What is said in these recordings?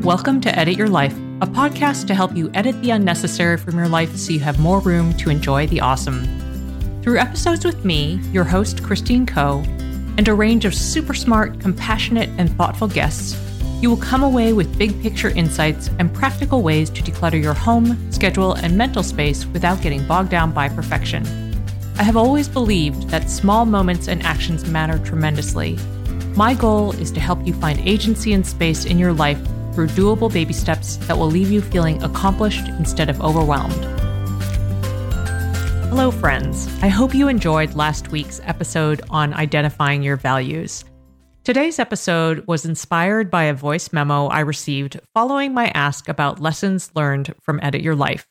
Welcome to Edit Your Life, a podcast to help you edit the unnecessary from your life so you have more room to enjoy the awesome. Through episodes with me, your host, Christine Coe, and a range of super smart, compassionate, and thoughtful guests, you will come away with big picture insights and practical ways to declutter your home, schedule, and mental space without getting bogged down by perfection. I have always believed that small moments and actions matter tremendously. My goal is to help you find agency and space in your life through doable baby steps that will leave you feeling accomplished instead of overwhelmed. Hello, friends. I hope you enjoyed last week's episode on identifying your values. Today's episode was inspired by a voice memo I received following my ask about lessons learned from Edit Your Life.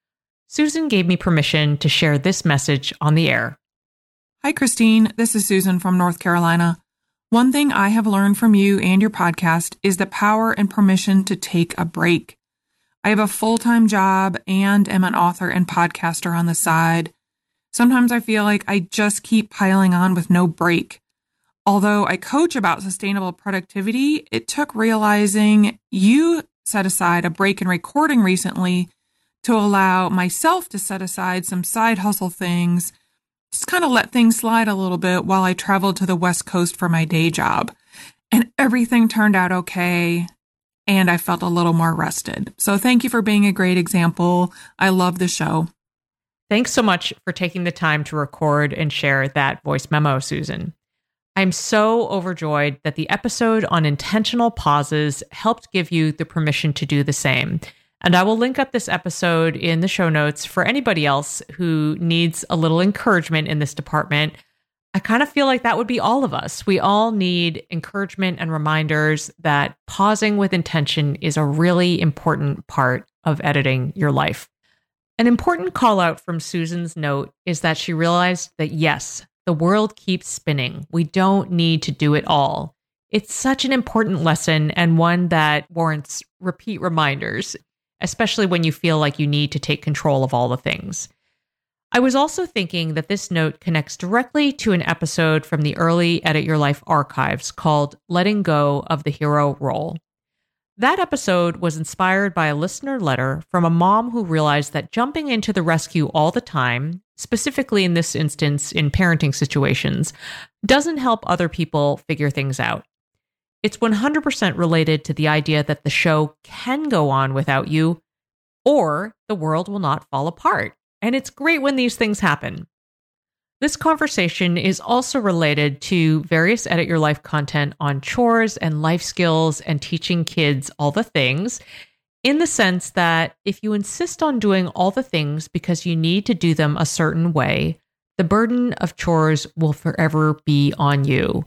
Susan gave me permission to share this message on the air. Hi, Christine. This is Susan from North Carolina. One thing I have learned from you and your podcast is the power and permission to take a break. I have a full-time job and am an author and podcaster on the side. Sometimes I feel like I just keep piling on with no break. Although I coach about sustainable productivity, it took realizing you set aside a break in recording recently to allow myself to set aside some side hustle things, just kind of let things slide a little bit while I traveled to the West Coast for my day job. And everything turned out okay, and I felt a little more rested. So thank you for being a great example. I love the show. Thanks so much for taking the time to record and share that voice memo, Susan. I'm so overjoyed that the episode on intentional pauses helped give you the permission to do the same. And I will link up this episode in the show notes for anybody else who needs a little encouragement in this department. I kind of feel like that would be all of us. We all need encouragement and reminders that pausing with intention is a really important part of editing your life. An important call out from Susan's note is that she realized that yes, the world keeps spinning. We don't need to do it all. It's such an important lesson and one that warrants repeat reminders, especially when you feel like you need to take control of all the things. I was also thinking that this note connects directly to an episode from the early Edit Your Life archives called Letting Go of the Hero Role. That episode was inspired by a listener letter from a mom who realized that jumping into the rescue all the time, specifically in this instance in parenting situations, doesn't help other people figure things out. It's 100% related to the idea that the show can go on without you, or the world will not fall apart. And it's great when these things happen. This conversation is also related to various Edit Your Life content on chores and life skills and teaching kids all the things, in the sense that if you insist on doing all the things because you need to do them a certain way, the burden of chores will forever be on you.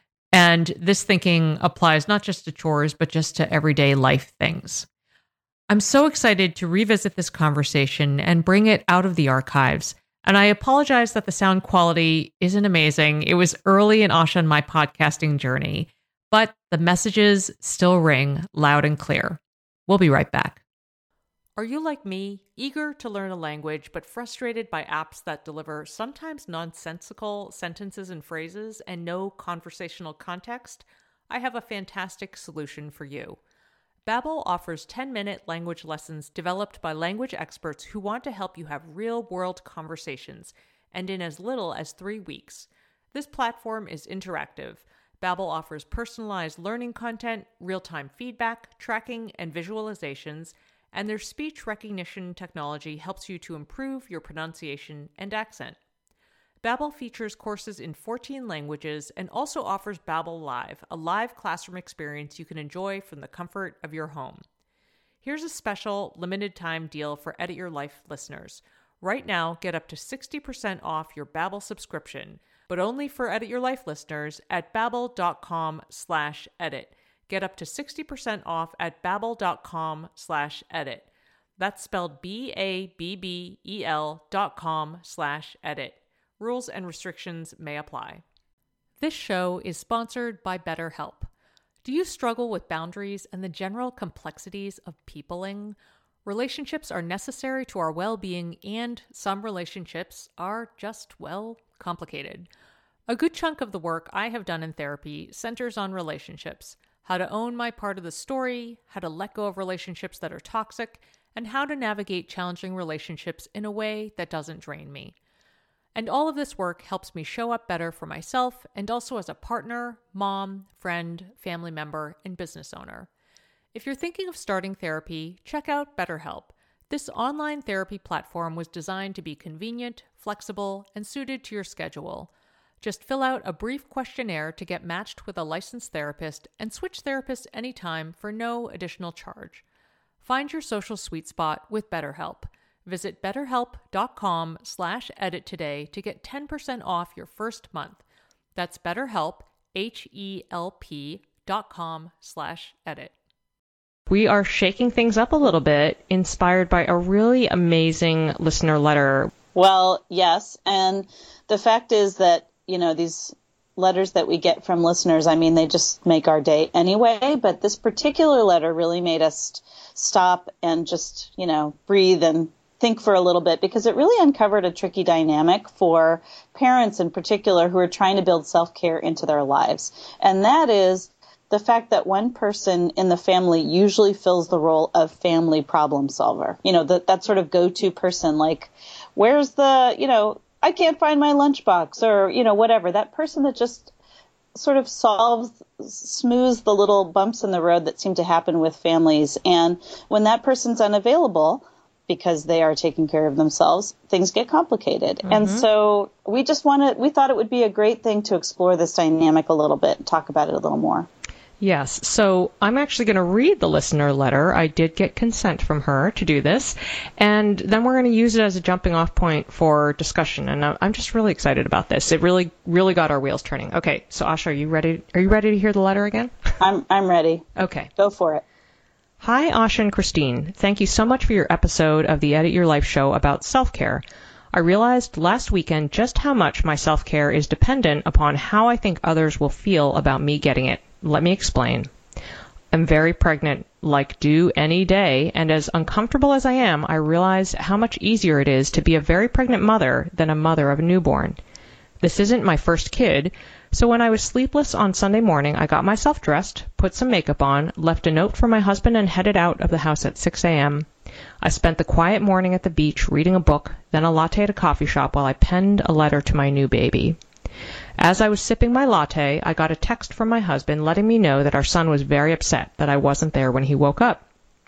And this thinking applies not just to chores, but just to everyday life things. I'm so excited to revisit this conversation and bring it out of the archives. And I apologize that the sound quality isn't amazing. It was early in Asha and my podcasting journey, but the messages still ring loud and clear. We'll be right back. Are you like me, eager to learn a language, but frustrated by apps that deliver sometimes nonsensical sentences and phrases and no conversational context? I have a fantastic solution for you. Babbel offers 10-minute language lessons developed by language experts who want to help you have real-world conversations, and in as little as 3 weeks. This platform is interactive. Babbel offers personalized learning content, real-time feedback, tracking, and visualizations, and their speech recognition technology helps you to improve your pronunciation and accent. Babbel features courses in 14 languages and also offers Babbel Live, a live classroom experience you can enjoy from the comfort of your home. Here's a special limited-time deal for Edit Your Life listeners. Right now, get up to 60% off your Babbel subscription, but only for Edit Your Life listeners at babbel.com/edit. Get up to 60% off at babbel.com/edit. That's spelled BABBEL.com/edit. Rules and restrictions may apply. This show is sponsored by BetterHelp. Do you struggle with boundaries and the general complexities of peopling? Relationships are necessary to our well-being, and some relationships are just, well, complicated. A good chunk of the work I have done in therapy centers on relationships, how to own my part of the story, how to let go of relationships that are toxic, and how to navigate challenging relationships in a way that doesn't drain me. And all of this work helps me show up better for myself and also as a partner, mom, friend, family member, and business owner. If you're thinking of starting therapy, check out BetterHelp. This online therapy platform was designed to be convenient, flexible, and suited to your schedule. Just fill out a brief questionnaire to get matched with a licensed therapist and switch therapists anytime for no additional charge. Find your social sweet spot with BetterHelp. Visit betterhelp.com/edit today to get 10% off your first month. That's BetterHelp, HELP.com/edit. We are shaking things up a little bit, inspired by a really amazing listener letter. Well, yes. And the fact is that, these letters that we get from listeners, they just make our day anyway. But this particular letter really made us stop and just, breathe and think for a little bit, because it really uncovered a tricky dynamic for parents in particular who are trying to build self-care into their lives. And that is the fact that one person in the family usually fills the role of family problem solver. That sort of go-to person, like, where's the, I can't find my lunchbox, or, whatever. That person that just sort of smooths the little bumps in the road that seem to happen with families. And when that person's unavailable, because they are taking care of themselves, things get complicated. Mm-hmm. And so we thought it would be a great thing to explore this dynamic a little bit and talk about it a little more. Yes. So I'm actually going to read the listener letter. I did get consent from her to do this. And then we're going to use it as a jumping off point for discussion. And I'm just really excited about this. It really, really got our wheels turning. Okay. So Asha, are you ready? Are you ready to hear the letter again? I'm ready. Okay. Go for it. Hi, Asha and Christine. Thank you so much for your episode of the Edit Your Life show about self-care. I realized last weekend just how much my self-care is dependent upon how I think others will feel about me getting it. Let me explain. I'm very pregnant, like due any day, and as uncomfortable as I am, I realize how much easier it is to be a very pregnant mother than a mother of a newborn. This isn't my first kid, so when I was sleepless on Sunday morning, I got myself dressed, put some makeup on, left a note for my husband, and headed out of the house at 6 a.m. I spent the quiet morning at the beach reading a book, then a latte at a coffee shop while I penned a letter to my new baby. As I was sipping my latte, I got a text from my husband letting me know that our son was very upset that I wasn't there when he woke up.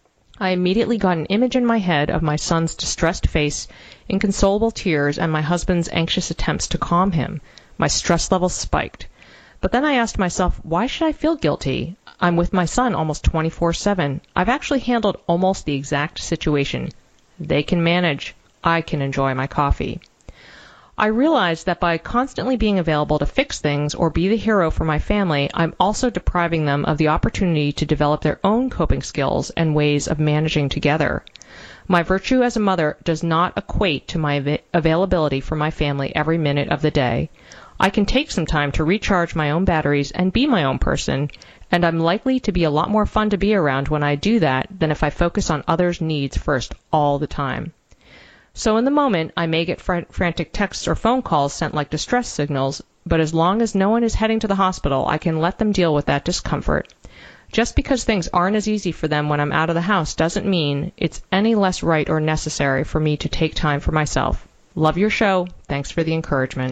I immediately got an image in my head of my son's distressed face, inconsolable tears, and my husband's anxious attempts to calm him. My stress levels spiked. But then I asked myself, why should I feel guilty? I'm with my son almost 24/7. I've actually handled almost the exact situation. They can manage. I can enjoy my coffee. I realized that by constantly being available to fix things or be the hero for my family, I'm also depriving them of the opportunity to develop their own coping skills and ways of managing together. My virtue as a mother does not equate to my availability for my family every minute of the day. I can take some time to recharge my own batteries and be my own person, and I'm likely to be a lot more fun to be around when I do that than if I focus on others' needs first all the time. So in the moment, I may get frantic texts or phone calls sent like distress signals, but as long as no one is heading to the hospital, I can let them deal with that discomfort. Just because things aren't as easy for them when I'm out of the house doesn't mean it's any less right or necessary for me to take time for myself. Love your show. Thanks for the encouragement.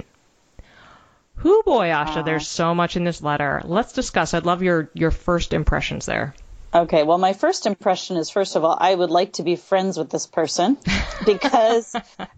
Hoo boy, Asha, there's so much in this letter. Let's discuss. I'd love your first impressions there. Okay, well, my first impression is, first of all, I would like to be friends with this person because,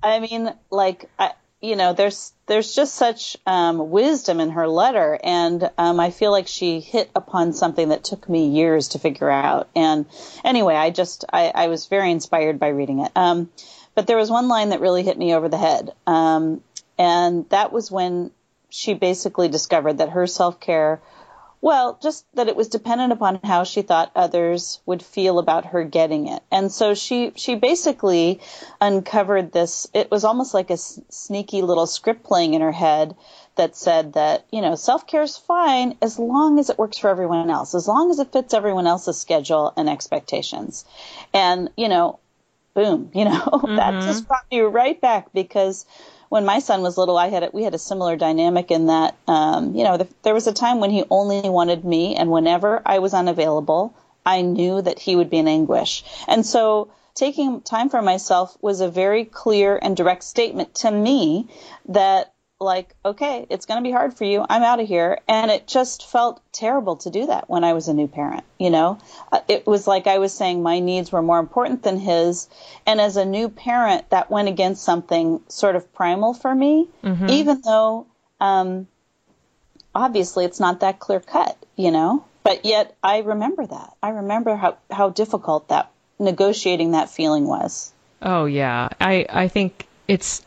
there's just such wisdom in her letter, and I feel like she hit upon something that took me years to figure out. And anyway, I was very inspired by reading it. But there was one line that really hit me over the head, and that was when she basically discovered that her self-care, just that it was dependent upon how she thought others would feel about her getting it. And so she basically uncovered this. It was almost like a sneaky little script playing in her head that said that, self-care is fine as long as it works for everyone else, as long as it fits everyone else's schedule and expectations. And, boom, that just brought me right back, because when my son was little, we had a similar dynamic in that, there was a time when he only wanted me, and whenever I was unavailable, I knew that he would be in anguish. And so taking time for myself was a very clear and direct statement to me that, like, okay, it's going to be hard for you. I'm out of here. And it just felt terrible to do that when I was a new parent. It was like I was saying my needs were more important than his. And as a new parent, that went against something sort of primal for me, even though obviously it's not that clear cut, but yet I remember that. I remember how difficult that negotiating that feeling was. Oh, yeah. I think it's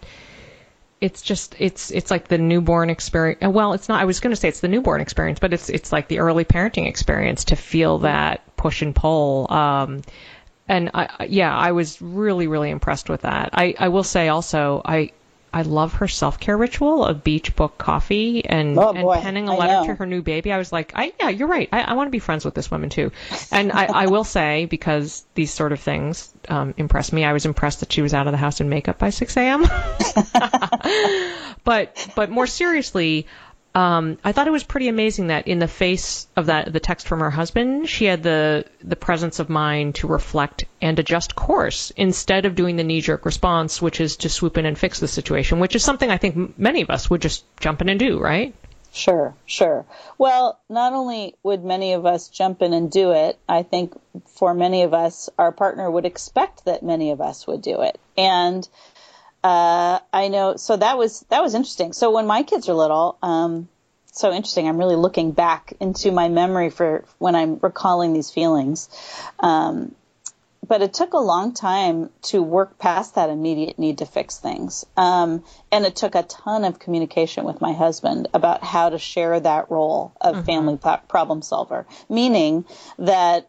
like the newborn experience. Well, it's not, I was going to say it's the newborn experience, but it's like the early parenting experience to feel that push and pull. And I was really, really impressed with that. I will say also, I love her self-care ritual of beach book coffee and penning a letter to her new baby. I was like, you're right. I want to be friends with this woman too. And I will say, because these sort of things impress me, I was impressed that she was out of the house in makeup by 6 a.m. But more seriously, I thought it was pretty amazing that in the face of the text from her husband, she had the presence of mind to reflect and adjust course instead of doing the knee-jerk response, which is to swoop in and fix the situation, which is something I think many of us would just jump in and do, right? Sure. Well, not only would many of us jump in and do it, I think for many of us, our partner would expect that many of us would do it. And I know, so that was interesting. So when my kids are little, so interesting. I'm really looking back into my memory for when I'm recalling these feelings. But it took a long time to work past that immediate need to fix things. And it took a ton of communication with my husband about how to share that role of family problem solver, meaning that,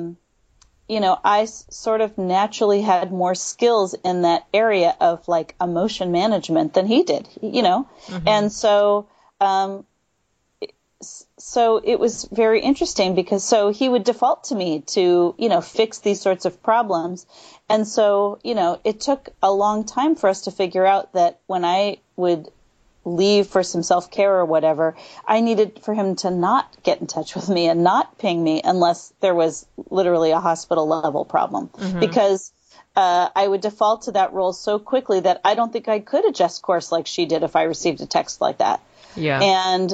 I sort of naturally had more skills in that area of like emotion management than he did, And so it was very interesting because he would default to me to, fix these sorts of problems. And so, it took a long time for us to figure out that when I would leave for some self-care or whatever, I needed for him to not get in touch with me and not ping me unless there was literally a hospital level problem, because I would default to that role so quickly that I don't think I could adjust course like she did if I received a text like that. Yeah. And,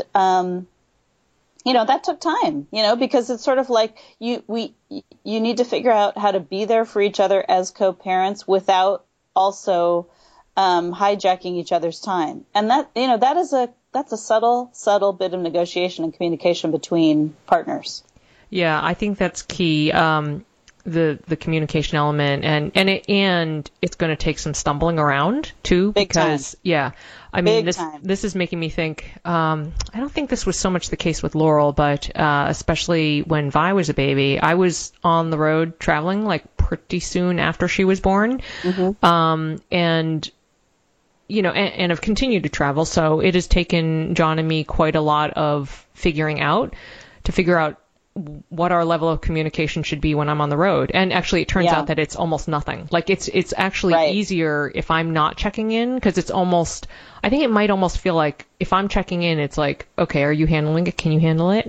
that took time, because it's sort of like you need to figure out how to be there for each other as co-parents without also hijacking each other's time. And that, that's a subtle bit of negotiation and communication between partners. Yeah, I think that's key. The communication element and it's going to take some stumbling around too, because I mean, this is making me think, I don't think this was so much the case with Laurel, but, especially when Vi was a baby, I was on the road traveling like pretty soon after she was born. And have continued to travel. So it has taken John and me quite a lot of figure out what our level of communication should be when I'm on the road. And actually it turns out that it's almost nothing. Like it's actually easier if I'm not checking in, because I think it might almost feel like if I'm checking in, it's like, okay, are you handling it? Can you handle it?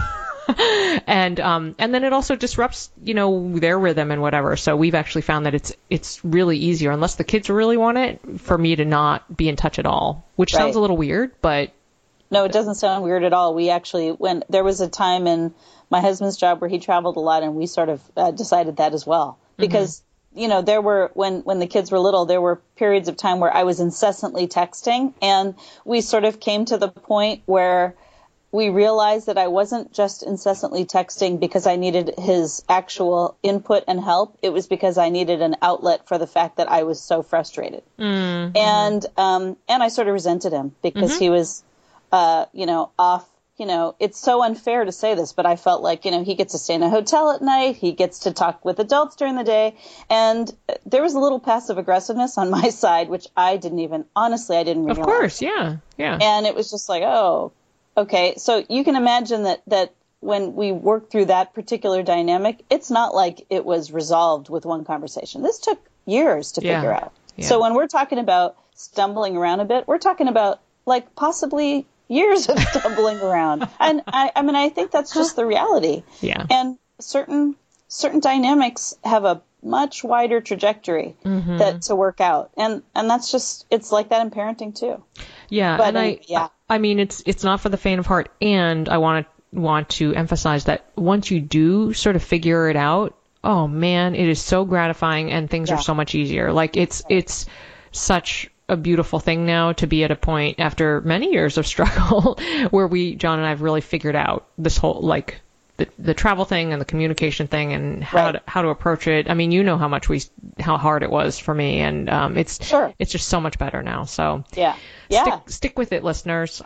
And then it also disrupts, their rhythm and whatever. So we've actually found that it's really easier, unless the kids really want it, for me to not be in touch at all, which sounds a little weird, but. No, it doesn't sound weird at all. We actually, when there was a time in my husband's job where he traveled a lot, and we sort of decided that as well, because, there were, when the kids were little, there were periods of time where I was incessantly texting, and we sort of came to the point where we realized that I wasn't just incessantly texting because I needed his actual input and help. It was because I needed an outlet for the fact that I was so frustrated. And I sort of resented him because he was, off. It's so unfair to say this, but I felt like, he gets to stay in a hotel at night. He gets to talk with adults during the day. And there was a little passive aggressiveness on my side, which I didn't realize. Of course. Yeah. And it was just like, oh, okay. So you can imagine that when we worked through that particular dynamic, it's not like it was resolved with one conversation. This took years to figure out. Yeah. So when we're talking about stumbling around a bit, we're talking about like possibly years of stumbling around. And I mean, I think that's just the reality. Yeah. And certain dynamics have a much wider trajectory that to work out. And that's just, it's like that in parenting too. Yeah. But and I mean, it's not for the faint of heart. And I want to emphasize that once you do sort of figure it out, oh man, it is so gratifying and things are so much easier. Like it's such a beautiful thing now to be at a point after many years of struggle where John and I have really figured out this whole, like the travel thing and the communication thing and how to approach it. I mean, you know how hard it was for me, and it's just so much better now. So stick with it, listeners.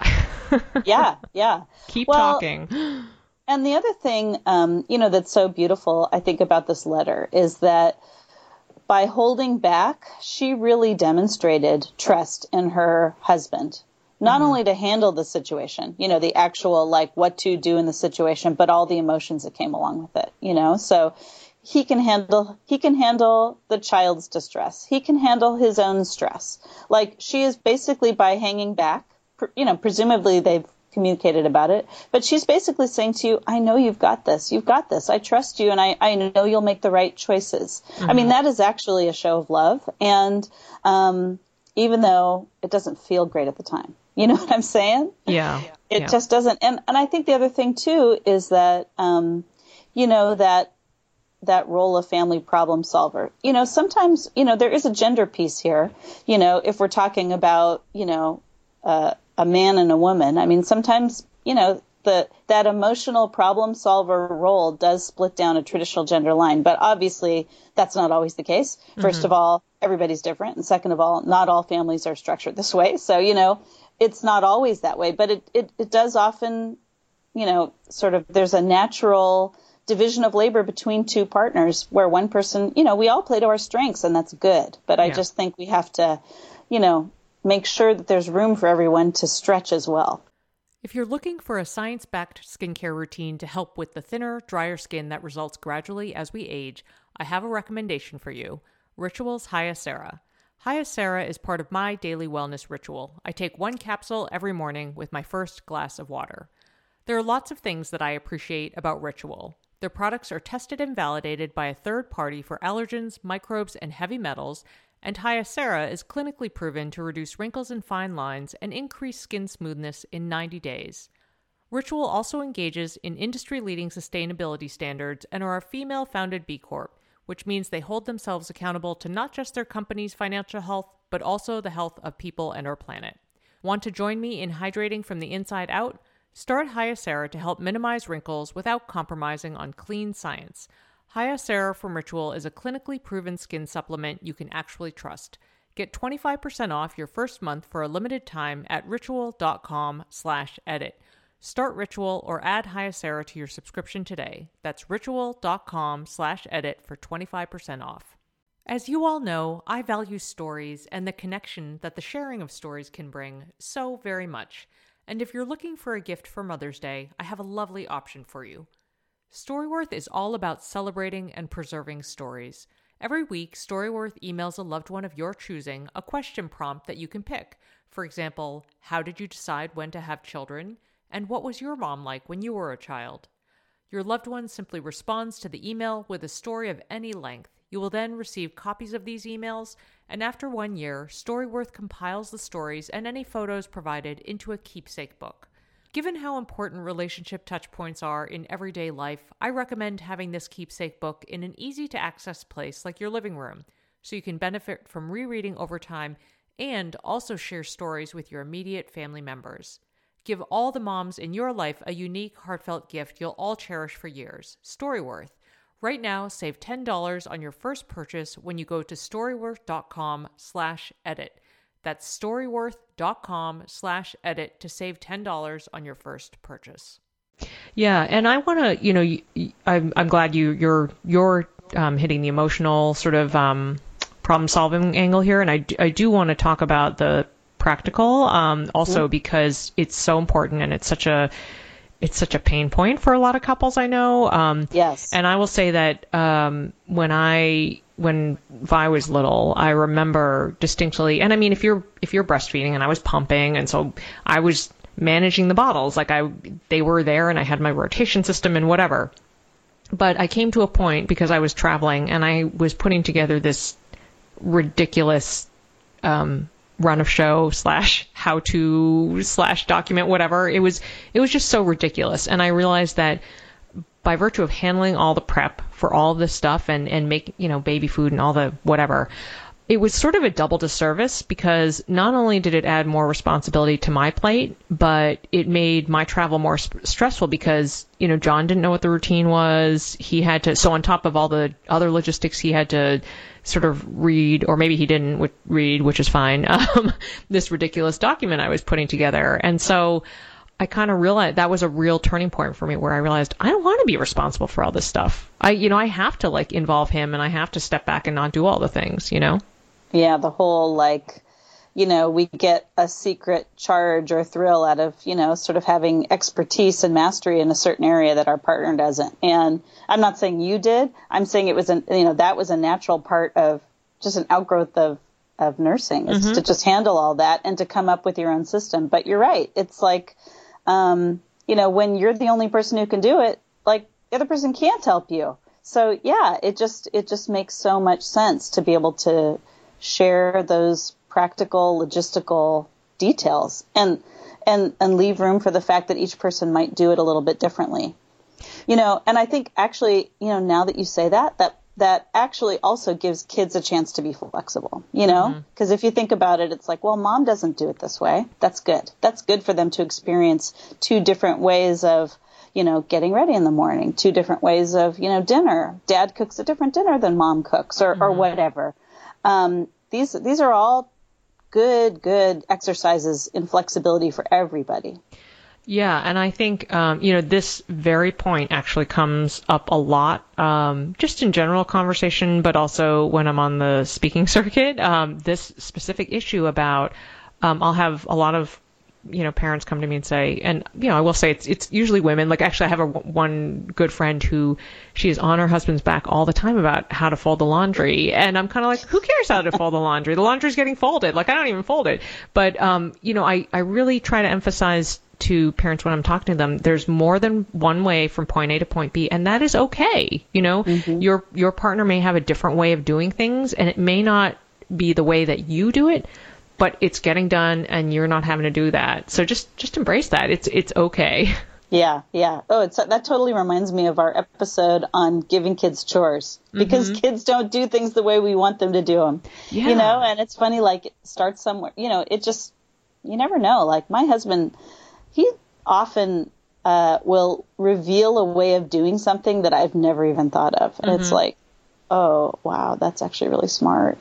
Keep talking. And the other thing, that's so beautiful, I think, about this letter is that by holding back, she really demonstrated trust in her husband, not only to handle the situation, the actual, like, what to do in the situation, but all the emotions that came along with it, so he can handle the child's distress. He can handle his own stress. Like, she is basically, by hanging back, presumably they've communicated about it, but she's basically saying to you, I know you've got this. I trust you, and I know you'll make the right choices. I mean, that is actually a show of love. And even though it doesn't feel great at the time, you know what I'm saying? Yeah. It just doesn't. And I think the other thing too is that, that role of family problem solver, sometimes, there is a gender piece here, if we're talking about, a man and a woman. I mean, sometimes, that emotional problem solver role does split down a traditional gender line, but obviously that's not always the case. First of all, everybody's different. And second of all, not all families are structured this way. So, it's not always that way, but it does often, sort of, there's a natural division of labor between two partners where one person, we all play to our strengths, and that's good. But I just think we have to, make sure that there's room for everyone to stretch as well. If you're looking for a science-backed skincare routine to help with the thinner, drier skin that results gradually as we age, I have a recommendation for you: Ritual's Hyacera. Hyacera is part of my daily wellness ritual. I take one capsule every morning with my first glass of water. There are lots of things that I appreciate about Ritual. Their products are tested and validated by a third party for allergens, microbes, and heavy metals, and Hyacera is clinically proven to reduce wrinkles and fine lines and increase skin smoothness in 90 days. Ritual also engages in industry-leading sustainability standards and are a female-founded B Corp, which means they hold themselves accountable to not just their company's financial health, but also the health of people and our planet. Want to join me in hydrating from the inside out? Start Hyacera to help minimize wrinkles without compromising on clean science. Hyacera from Ritual is a clinically proven skin supplement you can actually trust. Get 25% off your first month for a limited time at ritual.com/edit. Start Ritual or add Hyacera to your subscription today. That's ritual.com/edit for 25% off. As you all know, I value stories and the connection that the sharing of stories can bring so very much. And if you're looking for a gift for Mother's Day, I have a lovely option for you. Storyworth is all about celebrating and preserving stories. Every week, Storyworth emails a loved one of your choosing a question prompt that you can pick. For example, how did you decide when to have children? And what was your mom like when you were a child? Your loved one simply responds to the email with a story of any length. You will then receive copies of these emails, and after 1 year, Storyworth compiles the stories and any photos provided into a keepsake book. Given how important relationship touchpoints are in everyday life, I recommend having this keepsake book in an easy-to-access place like your living room, so you can benefit from rereading over time and also share stories with your immediate family members. Give all the moms in your life a unique, heartfelt gift you'll all cherish for years. Storyworth. Right now, save $10 on your first purchase when you go to storyworth.com/edit. That's storyworth.com/edit to save $10 on your first purchase. Yeah, and I want to, I'm glad you're hitting the emotional sort of problem-solving angle here, and I do want to talk about the practical also because it's so important and it's such a pain point for a lot of couples I know. Yes. And I will say that when I when Vi was little, I remember distinctly, and I mean, if you're breastfeeding, and I was pumping, and so I was managing the bottles, like they were there, and I had my rotation system and whatever. But I came to a point, because I was traveling, and I was putting together this ridiculous run of show / how-to / document, whatever. It was just so ridiculous. And I realized that by virtue of handling all the prep for all this stuff and make, baby food and all the whatever, it was sort of a double disservice, because not only did it add more responsibility to my plate, but it made my travel more stressful, because, John didn't know what the routine was. He had to, so on top of all the other logistics, he had to sort of read, or maybe he didn't read, which is fine, this ridiculous document I was putting together. And so I kind of realized that was a real turning point for me, where I realized I don't want to be responsible for all this stuff. I have to involve him, and I have to step back and not do all the things, Yeah, the whole we get a secret charge or thrill out of, sort of having expertise and mastery in a certain area that our partner doesn't. And I'm not saying you did. I'm saying it was that was a natural part of just an outgrowth of nursing, is to just handle all that and to come up with your own system. But you're right. It's like, when you're the only person who can do it, the other person can't help you. So yeah, it just makes so much sense to be able to share those practical, logistical details and leave room for the fact that each person might do it a little bit differently. And I think actually, now that you say that actually also gives kids a chance to be flexible, because if you think about it, it's like, well, mom doesn't do it this way. That's good. That's good for them to experience two different ways of, getting ready in the morning, two different ways of, dinner. Dad cooks a different dinner than mom cooks or whatever. These are all good exercises in flexibility for everybody. Yeah, and I think, this very point actually comes up a lot, just in general conversation, but also when I'm on the speaking circuit. This specific issue about, I'll have a lot of, parents come to me and say, and, I will say it's usually women. Actually, I have one good friend who she's on her husband's back all the time about how to fold the laundry. And I'm kind of like, who cares how to fold the laundry? The laundry's getting folded. I don't even fold it. But, I really try to emphasize to parents when I'm talking to them, there's more than one way from point A to point B, and that is okay. Your partner may have a different way of doing things, and it may not be the way that you do it, but it's getting done, and you're not having to do that. So just embrace that. It's okay. Yeah. Oh, that totally reminds me of our episode on giving kids chores, because kids don't do things the way we want them to do them. Yeah. And it's funny, it starts somewhere. It just, you never know. My husband, he often will reveal a way of doing something that I've never even thought of. And it's like, oh, wow, that's actually really smart.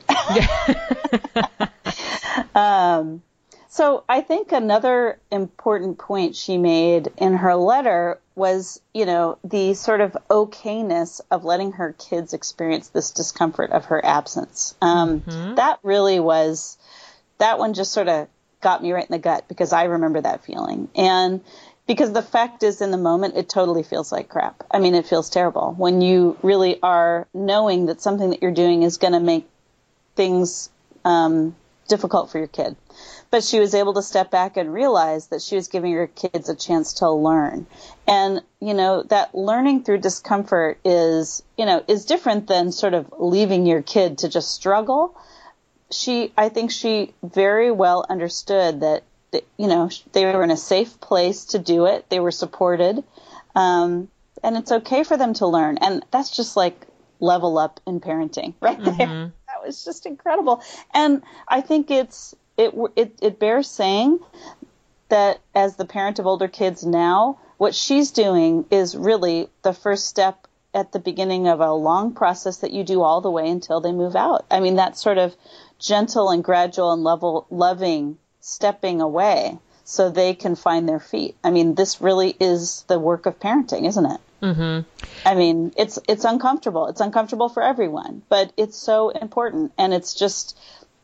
So I think another important point she made in her letter was, the sort of okayness of letting her kids experience this discomfort of her absence. That really was, that one just sort of got me right in the gut, because I remember that feeling. And because the fact is, in the moment, it totally feels like crap. I mean, it feels terrible when you really are knowing that something that you're doing is going to make things difficult for your kid. But she was able to step back and realize that she was giving her kids a chance to learn. And, that learning through discomfort is different than sort of leaving your kid to just struggle. I think she very well understood that, they were in a safe place to do it. They were supported. And it's okay for them to learn. And that's just level up in parenting right there. That was just incredible. And I think it bears saying that as the parent of older kids now, what she's doing is really the first step at the beginning of a long process that you do all the way until they move out. I mean, that sort of gentle and gradual and loving stepping away so they can find their feet. I mean, this really is the work of parenting, isn't it? I mean, it's uncomfortable. It's uncomfortable for everyone, but it's so important. And it's just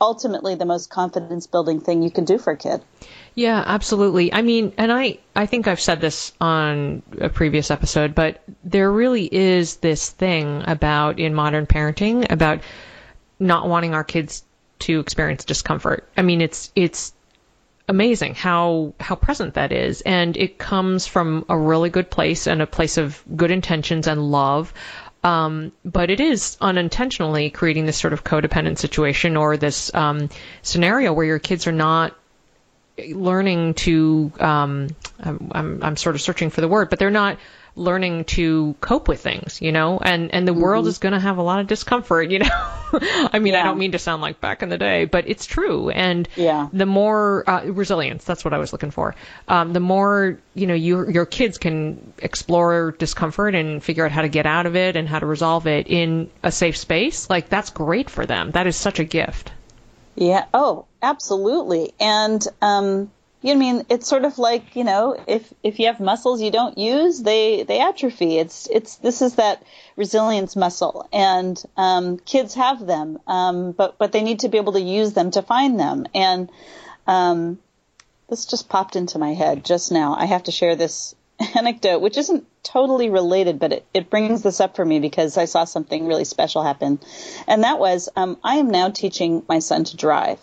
ultimately the most confidence building thing you can do for a kid. Yeah, absolutely. I mean, and I think I've said this on a previous episode, but there really is this thing about in modern parenting about not wanting our kids to experience discomfort. I mean, it's amazing how present that is. And it comes from a really good place and a place of good intentions and love. But it is unintentionally creating this sort of codependent situation or this scenario where your kids are not learning to, I'm sort of searching for the word, but they're not learning to cope with things, you know, and the world is going to have a lot of discomfort, you know. I mean, I don't mean to sound like back in the day, but it's true. And the more resilience, that's what I was looking for. The more, you know, your kids can explore discomfort and figure out how to get out of it and how to resolve it in a safe space, like that's great for them. That is such a gift. Yeah. Oh, absolutely. And, you know, I mean, it's sort of like, you know, if you have muscles you don't use, they atrophy. This is that resilience muscle, and kids have them, but they need to be able to use them to find them. And this just popped into my head just now. I have to share this anecdote, which isn't totally related, but it brings this up for me because I saw something really special happen. And that was, I am now teaching my son to drive.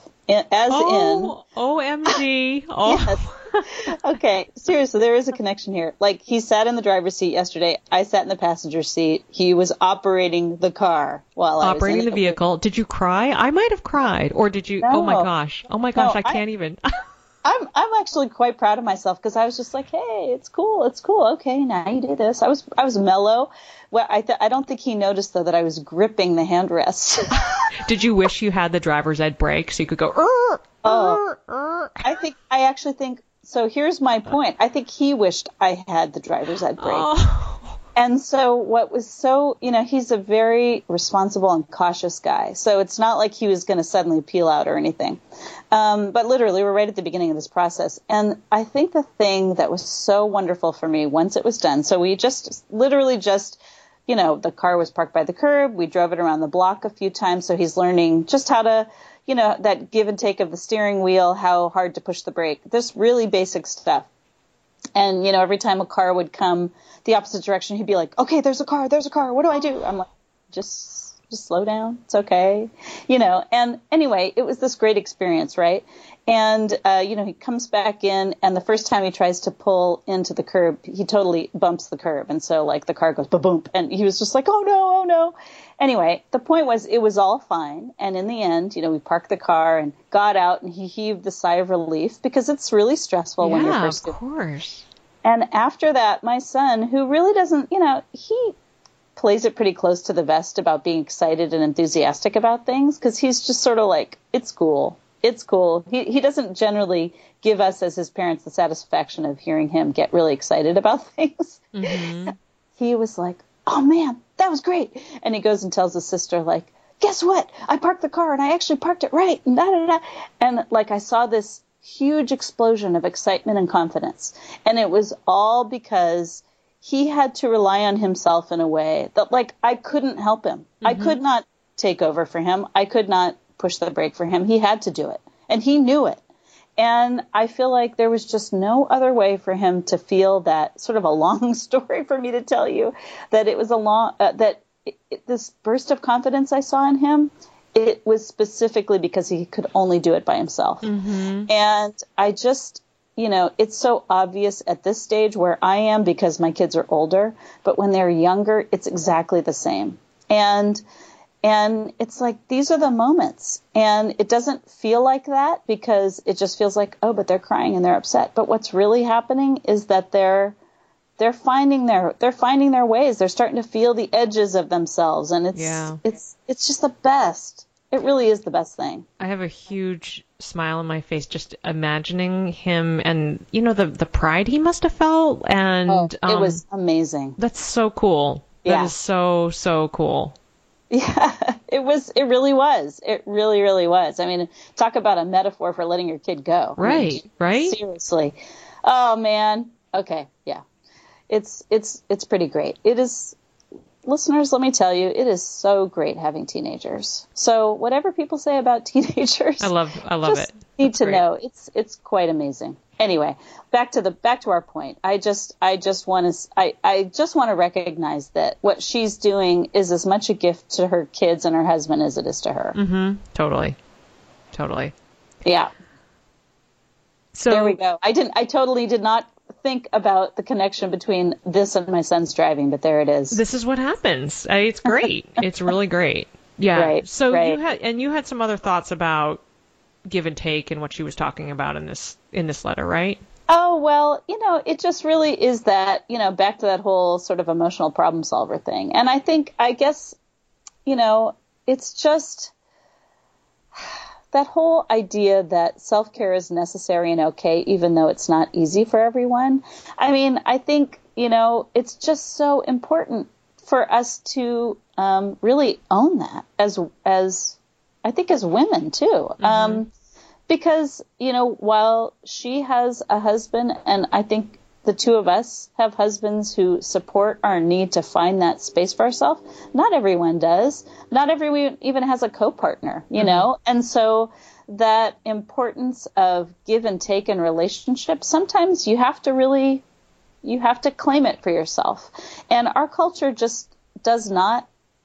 OMG. Oh. Yes. Okay, seriously, there is a connection here. Like, he sat in the driver's seat yesterday. I sat in the passenger seat. He was operating the car while I was operating the vehicle. Did you cry? I might have cried. Or did you? No. Oh my gosh. No, I can't even. I'm actually quite proud of myself because I was just like, hey, it's cool. Okay, now you do this. I was mellow. Well, I don't think he noticed though that I was gripping the handrest. Did you wish you had the driver's ed brake so you could go? I actually think so. Here's my point. I think he wished I had the driver's ed brake. Oh. And so what was so, you know, he's a very responsible and cautious guy. So it's not like he was going to suddenly peel out or anything. But literally, we're right at the beginning of this process. And I think the thing that was so wonderful for me once it was done, so we literally, you know, the car was parked by the curb. We drove it around the block a few times. So he's learning just how to, you know, that give and take of the steering wheel, how hard to push the brake, this really basic stuff. And, you know, every time a car would come the opposite direction, he'd be like, okay, there's a car. What do I do? I'm like, just slow down. It's okay. You know, and anyway, it was this great experience, right? And, you know, he comes back in, and the first time he tries to pull into the curb, he totally bumps the curb. And so, like, the car goes ba-boom. And he was just like, oh, no. Anyway, the point was it was all fine. And in the end, you know, we parked the car and got out, and he heaved the sigh of relief because it's really stressful when you're first. Yeah, of course. And after that, my son, who really doesn't, you know, he plays it pretty close to the vest about being excited and enthusiastic about things because he's just sort of like, it's cool. He doesn't generally give us as his parents the satisfaction of hearing him get really excited about things. Mm-hmm. He was like, oh man, that was great. And he goes and tells his sister, like, guess what? I parked the car and I actually parked it right. And da-da-da. And like, I saw this huge explosion of excitement and confidence. And it was all because he had to rely on himself in a way that, like, I couldn't help him. Mm-hmm. I could not take over for him. I could not push the brake for him. He had to do it. And he knew it. And I feel like there was just no other way for him to feel that, sort of a long story for me to tell you, that it was this burst of confidence I saw in him, it was specifically because he could only do it by himself. Mm-hmm. And I just, you know, it's so obvious at this stage where I am because my kids are older, but when they're younger, it's exactly the same. And it's like, these are the moments. And it doesn't feel like that because it just feels like, oh, but they're crying and they're upset. But what's really happening is that they're finding their ways. They're starting to feel the edges of themselves. And it's just the best. It really is the best thing. I have a huge smile on my face just imagining him and, you know, the pride he must have felt. And it was amazing. That's so cool. Yeah. That is so, so cool. Yeah, it really was. It really, really was. I mean, talk about a metaphor for letting your kid go. Right, I mean, right? Seriously. Oh, man. Okay, yeah. It's pretty great. It is, listeners, let me tell you, it is so great having teenagers. So whatever people say about teenagers, I love just it. Need That's to great. know it's quite amazing. Anyway, back to our point. I just want to recognize that what she's doing is as much a gift to her kids and her husband as it is to her. Mm-hmm. Totally. Yeah. So there we go. I totally did not think about the connection between this and my son's driving, but there it is. This is what happens. It's great. It's really great. Yeah. Right, So right. you had some other thoughts about give and take and what she was talking about in this letter, right? Oh, well, it just really is that, back to that whole sort of emotional problem solver thing. And I guess, it's just that whole idea that self-care is necessary and okay, even though it's not easy for everyone. I mean, I think, it's just so important for us to really own that as I think as women too. Mm-hmm. Because, while she has a husband, and I think the two of us have husbands who support our need to find that space for ourselves, not everyone does. Not everyone even has a co-partner, you know? And so that importance of give and take in relationships, sometimes you have to claim it for yourself. And our culture just does not,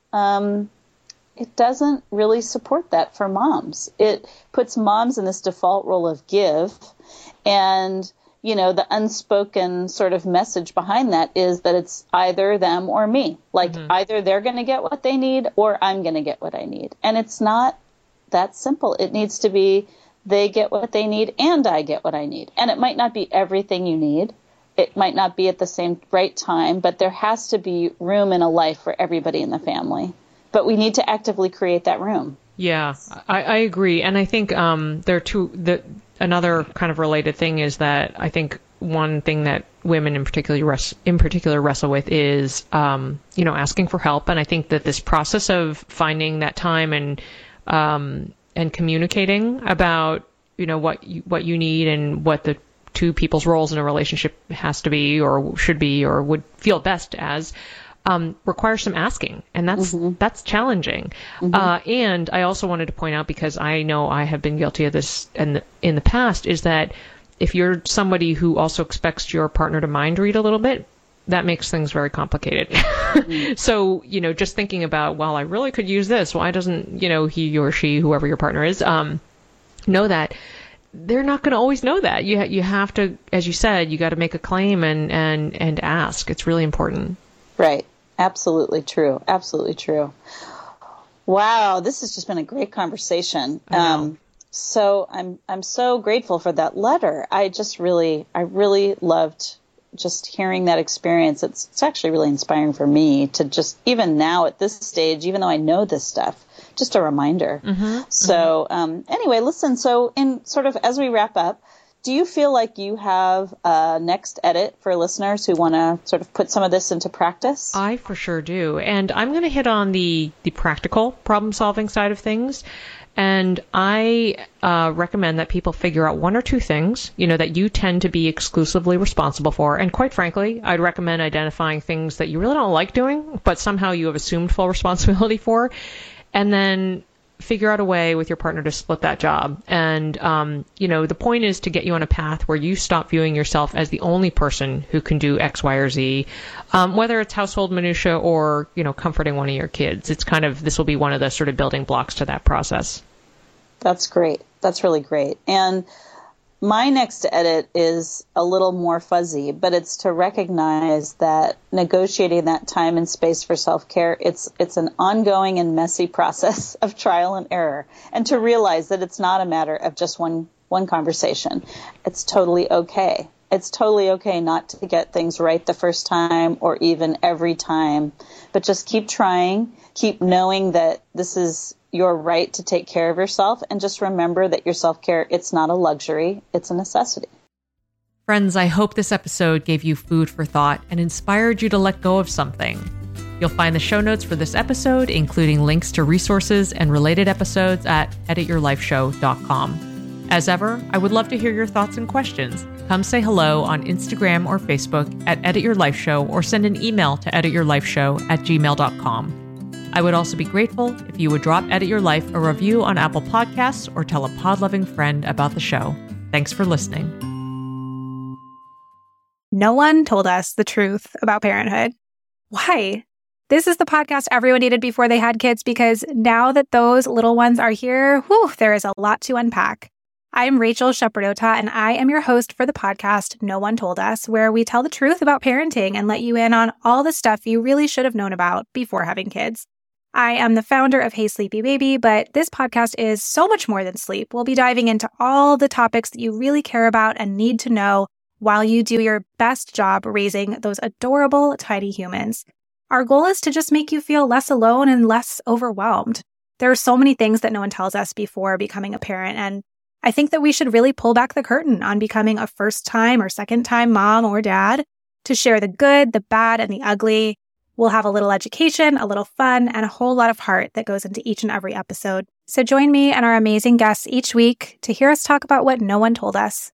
it doesn't really support that for moms. It puts moms in this default role of give, and, the unspoken sort of message behind that is that it's either them or me. Like, either they're going to get what they need or I'm going to get what I need. And it's not that simple. It needs to be they get what they need and I get what I need. And it might not be everything you need. It might not be at the same right time, but there has to be room in a life for everybody in the family. But we need to actively create that room. Yeah, I agree. And I think there are another kind of related thing is that I think one thing that women in particular wrestle with is, asking for help. And I think that this process of finding that time and communicating about, what you need and what the two people's roles in a relationship has to be or should be or would feel best as, requires some asking, and that's challenging. And I also wanted to point out, because I know I have been guilty of this in the past, is that if you're somebody who also expects your partner to mind read a little bit, that makes things very complicated. So, just thinking about, well, I really could use this. Why doesn't, he or she, whoever your partner is, know that? They're not going to always know that. You have to, as you said, you got to make a claim and ask. It's really important. Right. Absolutely true. Absolutely true. Wow, this has just been a great conversation. So I'm so grateful for that letter. I really loved just hearing that experience. It's actually really inspiring for me to just, even now at this stage, even though I know this stuff, just a reminder. So anyway, listen, so in sort of as we wrap up, do you feel like you have a next edit for listeners who want to sort of put some of this into practice? I for sure do. And I'm going to hit on the practical problem-solving side of things. And I recommend that people figure out one or two things, that you tend to be exclusively responsible for. And quite frankly, I'd recommend identifying things that you really don't like doing, but somehow you have assumed full responsibility for. And then figure out a way with your partner to split that job. And, the point is to get you on a path where you stop viewing yourself as the only person who can do X, Y, or Z, whether it's household minutia or, comforting one of your kids. It's this will be one of the sort of building blocks to that process. That's great. That's really great. And my next edit is a little more fuzzy, but it's to recognize that negotiating that time and space for self-care, it's an ongoing and messy process of trial and error, and to realize that it's not a matter of just one conversation. It's totally okay. It's totally okay not to get things right the first time or even every time, but just keep trying, keep knowing that this is your right to take care of yourself, and just remember that your self-care, it's not a luxury, it's a necessity. Friends, I hope this episode gave you food for thought and inspired you to let go of something. You'll find the show notes for this episode, including links to resources and related episodes at edityourlifeshow.com. As ever, I would love to hear your thoughts and questions. come say hello on Instagram or Facebook at Edit Your Life Show, or send an email to edityourlifeshow@gmail.com. I would also be grateful if you would drop Edit Your Life a review on Apple Podcasts or tell a pod-loving friend about the show. Thanks for listening. No one told us the truth about parenthood. Why? This is the podcast everyone needed before they had kids, because now that those little ones are here, there is a lot to unpack. I'm Rachel Shepardota, and I am your host for the podcast No One Told Us, where we tell the truth about parenting and let you in on all the stuff you really should have known about before having kids. I am the founder of Hey Sleepy Baby, but this podcast is so much more than sleep. We'll be diving into all the topics that you really care about and need to know while you do your best job raising those adorable, tiny humans. Our goal is to just make you feel less alone and less overwhelmed. There are so many things that no one tells us before becoming a parent, and I think that we should really pull back the curtain on becoming a first-time or second-time mom or dad to share the good, the bad, and the ugly. We'll have a little education, a little fun, and a whole lot of heart that goes into each and every episode. So join me and our amazing guests each week to hear us talk about what no one told us.